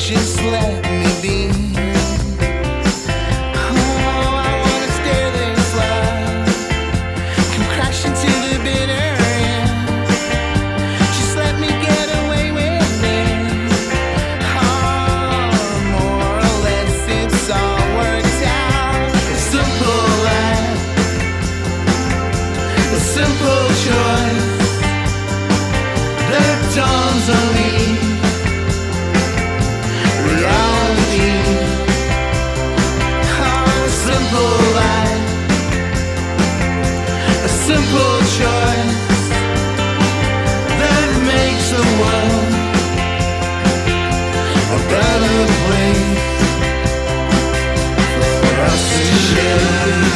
just let me be. Oh, I wanna stare this love, come crashing to the bitter end. Just let me get away with it. Oh, more or less it's all worked out. A simple life, a simple choice that dawns on me. Reality, oh, a simple life, a simple choice that makes the world a better place for us to share.